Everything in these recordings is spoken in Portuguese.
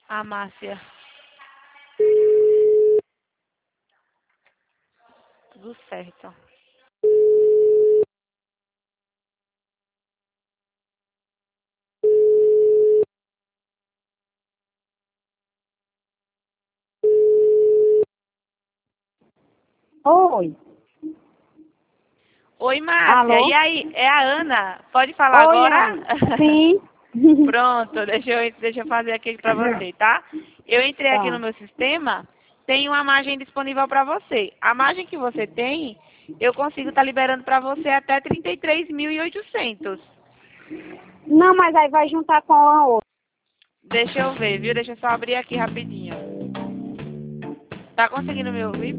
A Márcia. Tudo certo. Oi. Oi, Márcia. Alô? E aí? É a Ana. Pode falar Oi, agora? Ana. Sim. Pronto, deixa eu fazer aqui para você, tá? Eu entrei aqui no Tá. meu sistema, tem uma margem disponível para você. A margem que você tem, eu consigo estar liberando para você até 33.800. Não, mas aí vai juntar com a outra. Deixa eu ver, viu? Deixa eu só abrir aqui rapidinho. Tá conseguindo me ouvir?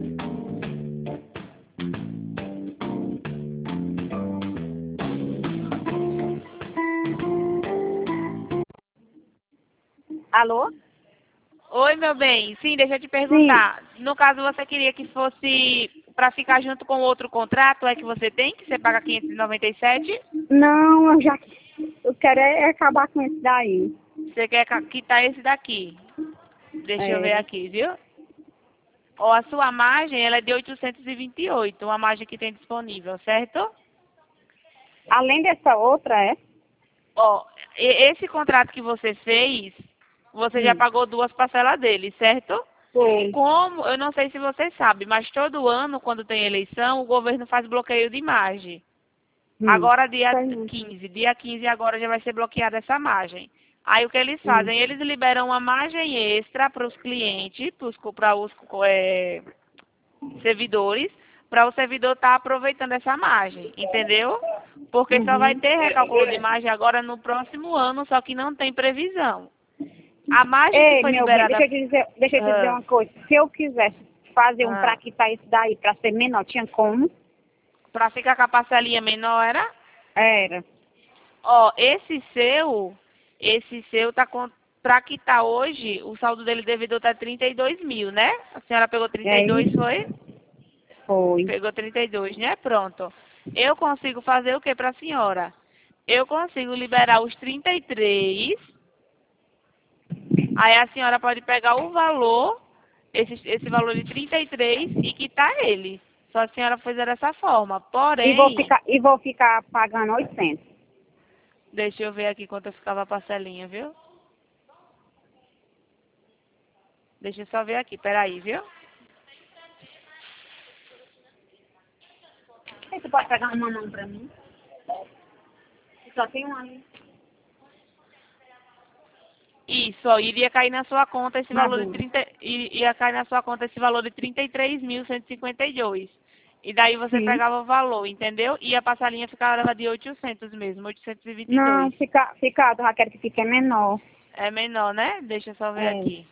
Alô? Oi, meu bem. Sim, deixa eu te Sim. perguntar. No caso, você queria que fosse para ficar junto com outro contrato, é que você tem, que você paga 597? Não, eu quero é acabar com esse daí. Você quer quitar esse daqui? Deixa eu ver É. aqui, viu? Ó, a sua margem, ela é de 828, uma margem que tem disponível, certo? Além dessa outra, é? Ó, esse contrato que você fez, você já Sim. pagou duas parcelas dele, certo? Foi. Como, eu não sei se você sabe, mas todo ano, quando tem eleição, o governo faz bloqueio de margem. Agora, dia Sei não. 15, dia 15 agora já vai ser bloqueada essa margem. Aí o que eles Sim. fazem? Eles liberam uma margem extra para os clientes, para os servidores, para o servidor estar aproveitando essa margem, entendeu? Porque só vai Uhum. ter recálculo de margem agora no próximo ano, só que não tem previsão. A margem que Ei, foi meu bem, liberada. deixa eu te dizer uma coisa. Se eu quisesse fazer um pra Ah, quitar esse daí pra ser menor, tinha como? para ficar com a parcelinha menor, era? Era. Ó, esse seu tá com, pra quitar hoje, o saldo dele devedor tá 32 mil, né? A senhora pegou É 32, isso? foi? Foi. Pegou 32, né? Pronto. Eu consigo fazer o que pra senhora? Eu consigo liberar os 33, aí a senhora pode pegar o valor, esse valor de 33 e quitar ele. Só a senhora fizer dessa forma. Porém, E vou ficar pagando 800. deixa eu ver aqui quanto ficava a parcelinha, viu? Deixa eu só ver aqui, peraí, viu? Aí tu pode pegar uma mão pra mim? Só tem uma ali. Isso, ó, iria cair na sua conta esse valor de Maduro. 30, ia cair na sua conta esse valor de 33.152. E daí você Sim. pegava o valor, entendeu? E a parcelinha ficava de 800 mesmo, Não, 822. ficado, já quero que fique menor. É menor, né? Deixa eu só ver É. aqui.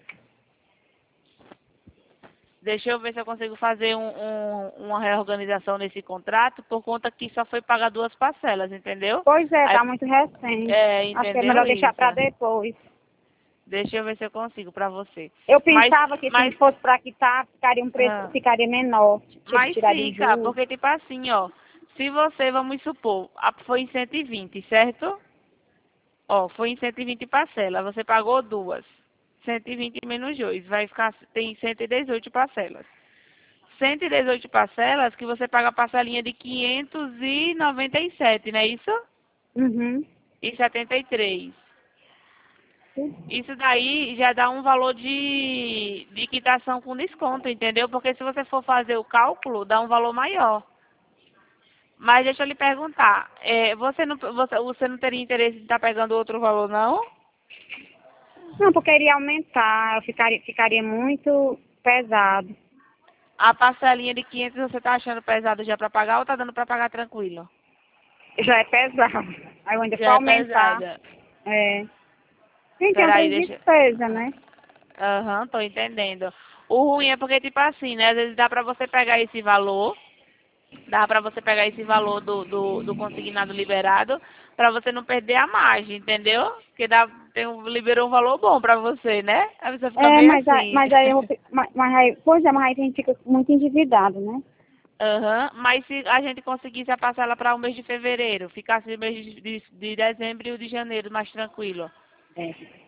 Deixa eu ver se eu consigo fazer uma reorganização nesse contrato, por conta que só foi pagar duas parcelas, entendeu? Pois é, Aí, tá muito recente. Acho que é entendeu melhor deixar isso? pra depois. Deixa eu ver se eu consigo pra você. Eu Mas, pensava que se mas, fosse pra quitar, ficaria um preço, ah, ficaria menor. Tipo, Mas tiraria o fica, juros. porque tipo assim, ó. Se você, vamos supor, foi em 120, certo? Ó, foi em 120 parcelas, você pagou duas. 120 menos 2, vai ficar, tem 118 parcelas. 118 parcelas que você paga a parcelinha de 597, não é isso? Uhum. E 73. Isso daí já dá um valor de quitação com desconto, entendeu? Porque se você for fazer o cálculo, dá um valor maior. Mas deixa eu lhe perguntar, você não teria interesse em estar pegando outro valor, não? Não, porque iria aumentar, ficaria muito pesado. A parcelinha de 500 você tá achando pesado já para pagar ou tá dando para pagar tranquilo? Já é pesado. Aí eu ainda for Já é aumentar, pesada. é. Tem Peraí, outras deixa. despesas, né? Aham, tô entendendo. O ruim é porque, tipo assim, né? Às vezes dá pra você pegar esse valor. Dá pra você pegar esse valor do consignado liberado pra você não perder a margem, entendeu? Porque liberou um valor bom pra você, né? Aí você fica É, bem assim. mas aí, pois é, mas aí a gente fica muito endividado, né? Aham, mas se a gente conseguisse a parcela para o mês de fevereiro, ficasse o mês de dezembro e o de janeiro mais tranquilo. É.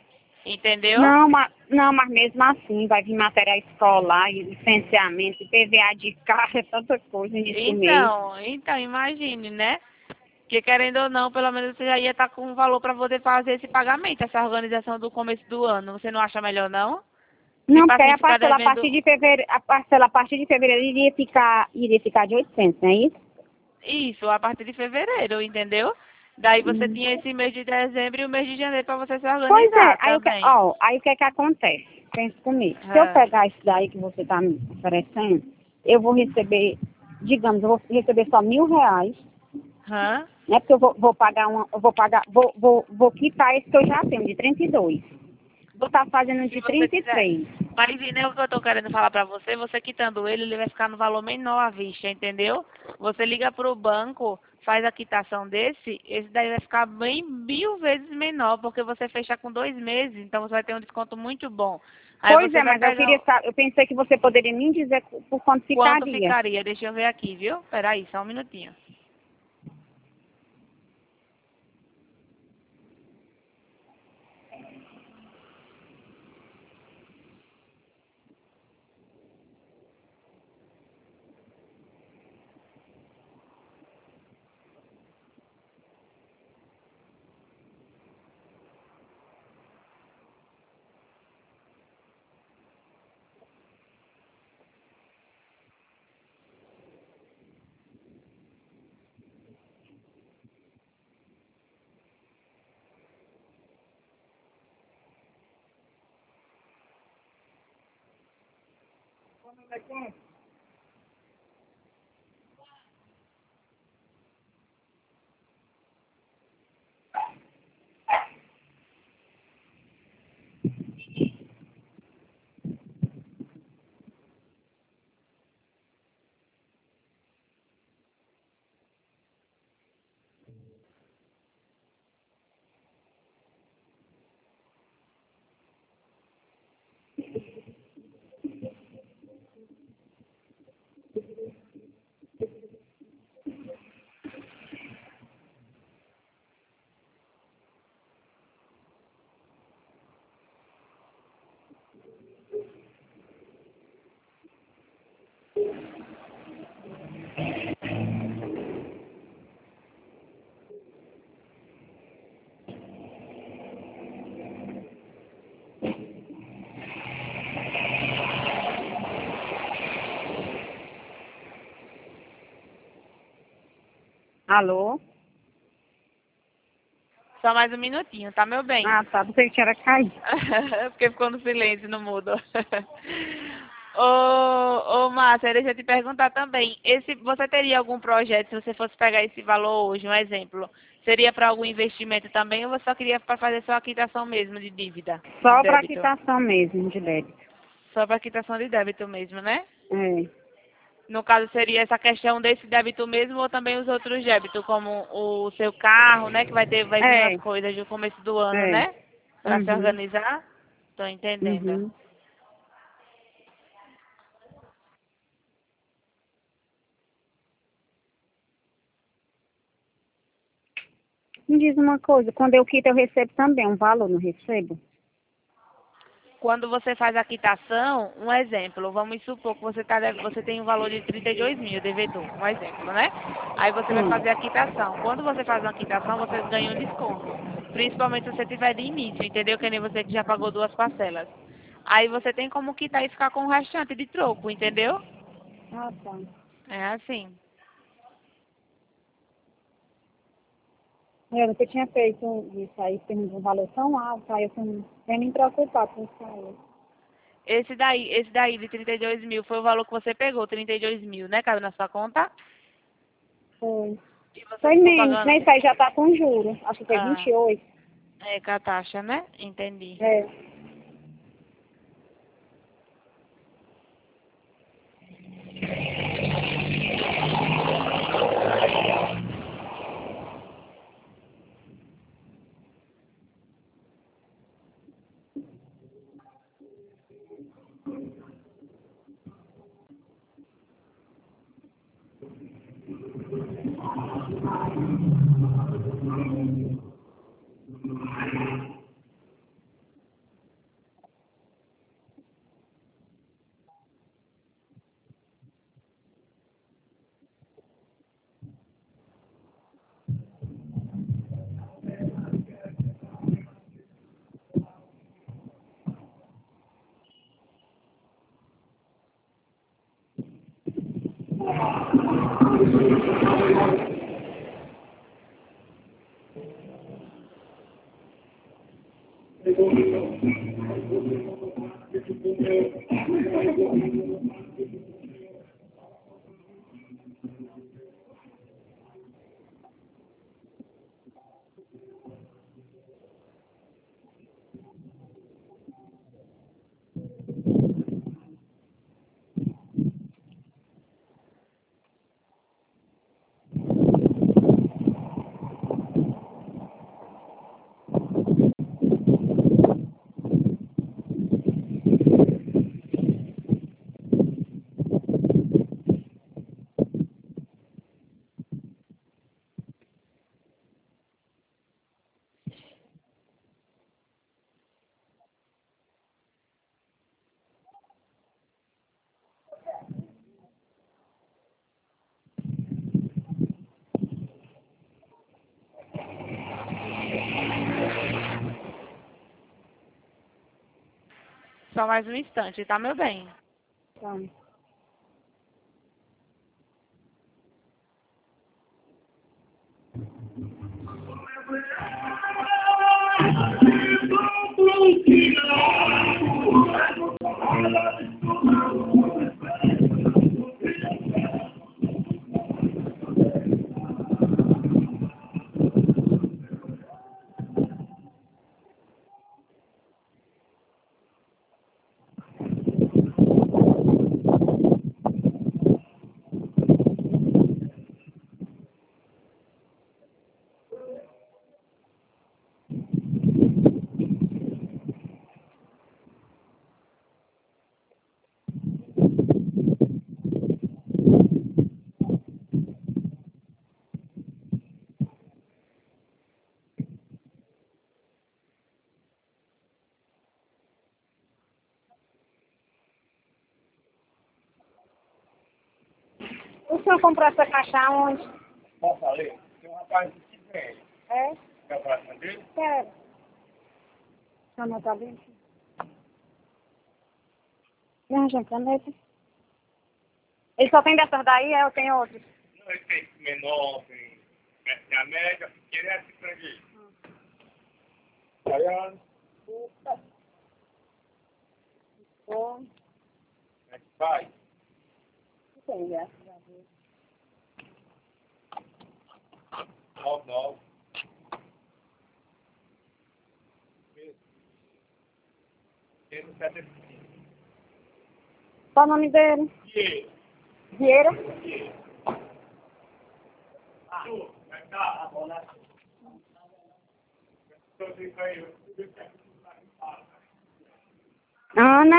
Entendeu? Não, mas mesmo assim, vai vir material escolar, e licenciamento, PVA de carro, é tanta coisa nisso do mês. Então, imagine, né? Que querendo ou não, pelo menos você já ia estar com um valor para poder fazer esse pagamento, essa organização do começo do ano. Você não acha melhor, não? Não, Tipo porque aí assim, a ficar parcela devendo. a parcela a partir de fevereiro iria ficar de 800, não é isso? Isso, a partir de fevereiro, entendeu? Daí você Hum. tinha esse mês de dezembro e o mês de janeiro para você se Pois é, organizar aí também. aí o que é que acontece? Pensa comigo. Se eu Ah, pegar isso daí que você está me oferecendo, eu vou receber, digamos, eu vou receber só R$ 1.000, hã? né? Porque eu vou pagar vou quitar esse que eu já tenho, de 32. Vou estar fazendo Se de você trinta e quiser. três. Mas né, o que eu tô querendo falar pra você, você quitando ele vai ficar no valor menor à vista, entendeu? Você liga pro banco, faz a quitação desse, esse daí vai ficar bem 1.000 vezes menor, porque você fecha com 2 meses, então você vai ter um desconto muito bom. Aí Pois você é, vai mas eu pegar queria saber, eu pensei que você poderia me dizer por quanto quanto ficaria. ficaria. Deixa eu ver aqui, viu? Peraí, só um minutinho. Alô? Só mais um minutinho, tá, meu bem? Ah, tá, pensei que era cair. Porque ficou no silêncio, no mudo. Ô, Márcia, deixa eu te perguntar também. Você teria algum projeto, se você fosse pegar esse valor hoje, um exemplo, seria para algum investimento também ou você só queria para fazer só a quitação mesmo de dívida, de Só para débito? quitação mesmo de débito. Só para quitação de débito mesmo, né? É. No caso, seria essa questão desse débito mesmo ou também os outros débitos, como o seu carro, né? Que vai vir É, umas coisas no começo do ano, é. né? Para se Uhum, organizar? Tô entendendo. uhum. Me diz uma coisa, quando eu quito eu recebo também um valor, não recebo? Quando você faz a quitação, um exemplo, vamos supor que você tem um valor de 32 mil, devedor, um exemplo, né? Aí você vai fazer Sim. a quitação. Quando você faz uma quitação, você ganha um desconto. Principalmente se você tiver de início, entendeu? Que nem você que já pagou 2 parcelas. Aí você tem como quitar e ficar com o restante de troco, entendeu? Ah, tá. É assim. Eu nunca tinha feito isso aí, tem um valor tão alto, aí eu tenho me preocupar com isso aí. Esse daí de 32 mil foi o valor que você pegou, 32 mil, né? Cabe na sua conta? Foi. E você Foi ficou menos, pagando, né? Isso aí já tá com juros. Acho que foi ah, 28. com a taxa, né? Entendi. É. Só mais um instante, tá, meu bem? Tá. O senhor comprou essa caixa onde? Como falei, tem um rapaz que vem. É? Quer o próximo dele? Quero. O senhor não tá bem? Me arranja uma caneta. Ele só tem dessas daí, eu tenho outros. Não, ele tem menor, tem a média, pequena é assim pra gente. Baiano. Ufa. Bom. Como é que faz? Não tem, graças a Deus. 99. Mesmo 75. Qual o nome dele? E Vieira? vai cá. Ana?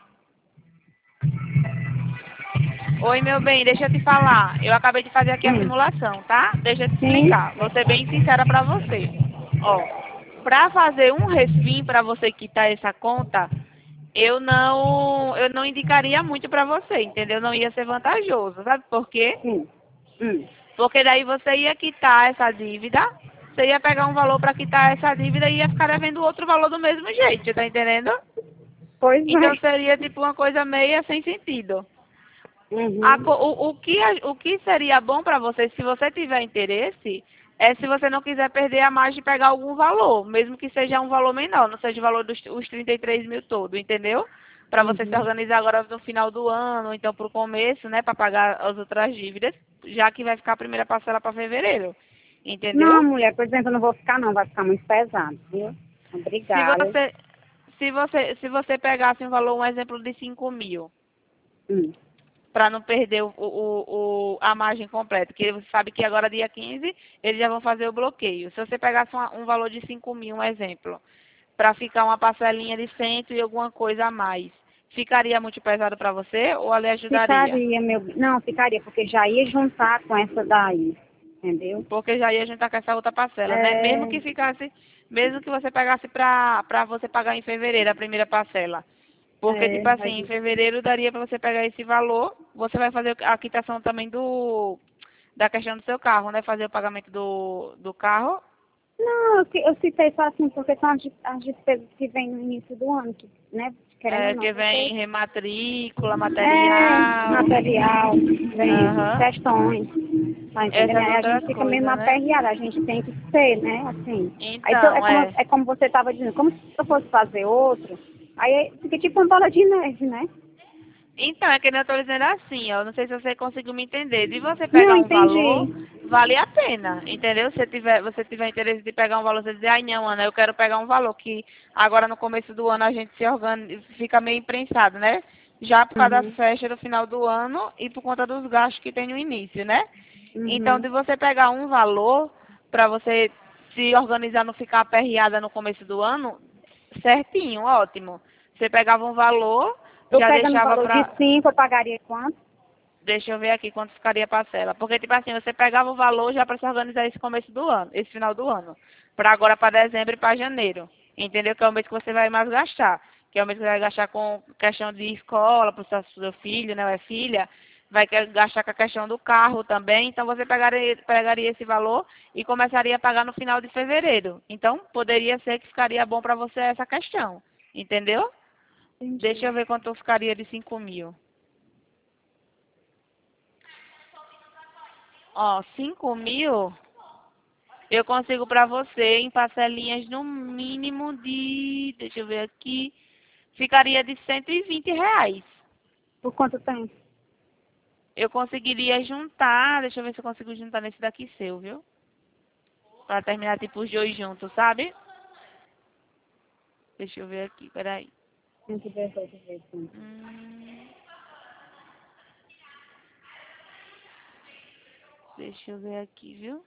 Oi, meu bem, deixa eu te falar. Eu acabei de fazer aqui a simulação, tá? Deixa eu te explicar. Vou ser bem sincera pra você. Ó, pra fazer um refim pra você quitar essa conta, eu não indicaria muito pra você, entendeu? Não ia ser vantajoso, sabe por quê? Sim. Porque daí você ia quitar essa dívida, você ia pegar um valor pra quitar essa dívida e ia ficar devendo outro valor do mesmo jeito, tá entendendo? Pois Então é. seria tipo uma coisa meia sem sentido. Uhum. O que seria bom para você, se você tiver interesse, é se você não quiser perder a margem de pegar algum valor, mesmo que seja um valor menor, não seja o valor dos os 33 mil todo, entendeu? Para você se organizar agora no final do ano, então para o começo, né, para pagar as outras dívidas, já que vai ficar a primeira parcela para fevereiro, Não, entendeu? mulher, por exemplo, eu não vou ficar não, vai ficar muito pesado, viu? Se Obrigada. você, se você pegasse um valor, um exemplo de 5 mil, Hum. para não perder a margem completa, porque você sabe que agora dia 15 eles já vão fazer o bloqueio. Se você pegasse um valor de 5 mil, um exemplo, para ficar uma parcelinha de 100 e alguma coisa a mais, ficaria muito pesado para você ou lhe ajudaria? Ficaria, meu... Não, ficaria, porque já ia juntar com essa daí, entendeu? Porque já ia juntar com essa outra parcela, né? É... Mesmo que você pegasse para você pagar em fevereiro a primeira parcela. Porque, tipo assim, em fevereiro daria para você pegar esse valor, você vai fazer a quitação também da questão do seu carro, né? Fazer o pagamento do carro Não, eu citei só assim, porque são as despesas que vêm no início do ano, que, né? Querendo ou não, Que vem rematrícula, é, material, material, vem essas aham, questões, tá entendendo? essas Aí a outras gente fica meio coisas, né? aperreada, a gente tem que ser, né, assim. Aí então, Então, é. é como você estava dizendo, como se eu fosse fazer outro, aí fica tipo uma bola de neve, né? Então, é que eu tô dizendo assim, ó, não sei se você conseguiu me entender. De você Não, pegar um valor, entendi. vale a pena, entendeu? Se você tiver interesse de pegar um valor, você dizer, ai não, Ana, eu quero pegar um valor que agora no começo do ano a gente se organiza, fica meio imprensado, né? Já por causa das Uhum, festas do final do ano e por conta dos gastos que tem no início, né? Então, uhum. de você pegar um valor para você se organizar, não ficar aperreada no começo do ano, certinho, ótimo. Você pegava um valor, Eu já pegando o deixava valor de para. 5 eu pagaria quanto? Deixa eu ver aqui quanto ficaria a parcela. Porque, tipo assim, você pegava o valor já para se organizar esse começo do ano, esse final do ano. Para agora, para dezembro e para janeiro. Entendeu? Que é o mês que você vai mais gastar. Que é o mês que você vai gastar com questão de escola para o seu filho, né? Ou é filha. Vai gastar com a questão do carro também. Então, você pegaria esse valor e começaria a pagar no final de fevereiro. Então, poderia ser que ficaria bom para você essa questão. Entendeu? Deixa Entendi. eu ver quanto ficaria de 5.000. Ó, 5.000 eu consigo para você em parcelinhas no mínimo de, deixa eu ver aqui, ficaria de R$ 120. Por quanto tempo? Eu conseguiria juntar, deixa eu ver se eu consigo juntar nesse daqui seu, viu? Para terminar tipo os dois juntos, sabe? Deixa eu ver aqui, peraí. 118 vezes. Hum, deixa eu ver aqui, viu?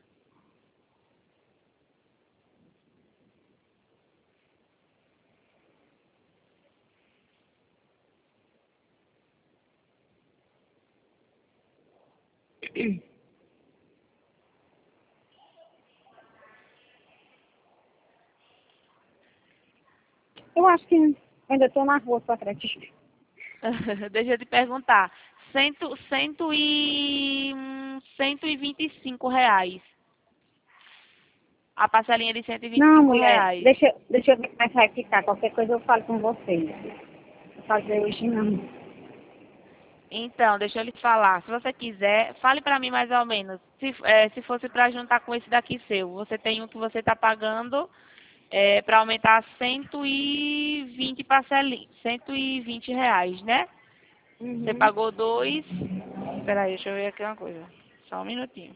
Eu acho que ainda estou na rua, só acredito. Deixa eu te perguntar. R$ 125. A parcelinha de cento e vinte e Não, cinco mulher, reais. deixa eu ver como é que vai ficar. Qualquer coisa eu falo com você. Vou fazer hoje não. Então, deixa eu lhe falar. Se você quiser, fale para mim mais ou menos. Se fosse para juntar com esse daqui seu, você tem um que você está pagando para aumentar 120 parcelinhas, R$ 120, né? Você Uhum. pagou dois. Peraí, deixa eu ver aqui uma coisa. Só um minutinho.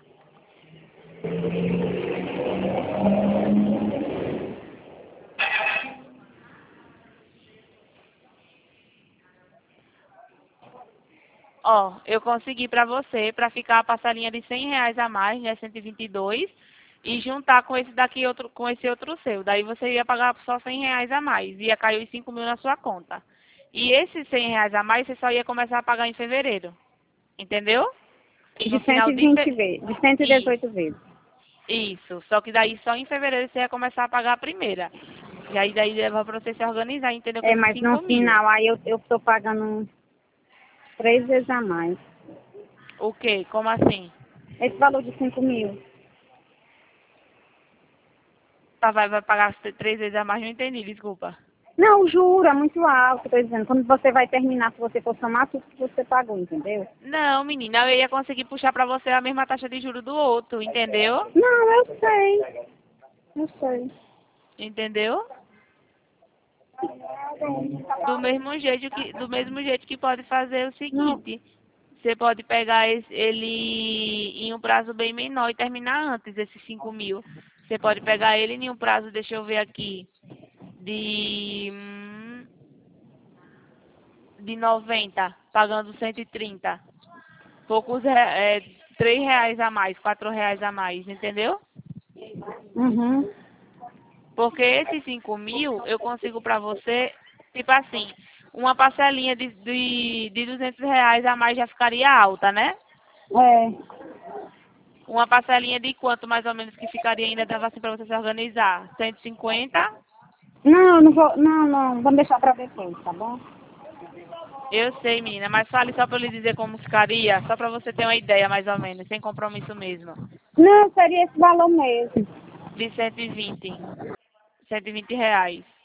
Ó, eu consegui para você, para ficar a parcelinha de R$ 100 a mais, né, 122, e juntar com esse daqui outro, com esse outro seu. Daí você ia pagar só R$ 100 a mais, ia cair os 5.000 na sua conta. E esses R$ 100 a mais você só ia começar a pagar em fevereiro, entendeu? De No cento final e de vinte vezes, de cento e isso, dezoito vezes. isso. Só que daí só em fevereiro você ia começar a pagar a primeira. E aí daí leva para você se organizar, entendeu? Com É, esses mas no 5.000. final aí eu estou pagando 3 vezes a mais. O quê? Como assim? Esse valor de 5.000. Tá, vai pagar 3 vezes a mais? Não entendi, desculpa. Não, juro, é muito alto, estou dizendo. Quando você vai terminar, se você for somar tudo que você pagou, entendeu? Não, menina, eu ia conseguir puxar pra você a mesma taxa de juros do outro, entendeu? Não, eu sei. Eu sei. Entendeu? Do mesmo jeito que pode fazer o Não. seguinte, você pode pegar ele em um prazo bem menor e terminar antes, esses 5.000. Você pode pegar ele em um prazo, deixa eu ver aqui, de, hum, de 90, pagando 130. Poucos, R$ 3 a mais, R$ 4 a mais, entendeu? Uhum. Porque esses 5.000 eu consigo para você, tipo assim, uma parcelinha de R$ 200 a mais já ficaria alta, né? É. Uma parcelinha de quanto mais ou menos que ficaria ainda dava assim para você se organizar? 150? Não, não vou. Não, não. Vamos deixar para depois, tá bom? Eu sei, menina, mas fale só para eu lhe dizer como ficaria, só para você ter uma ideia mais ou menos, sem compromisso mesmo. Não, seria esse valor mesmo. de 120 reais.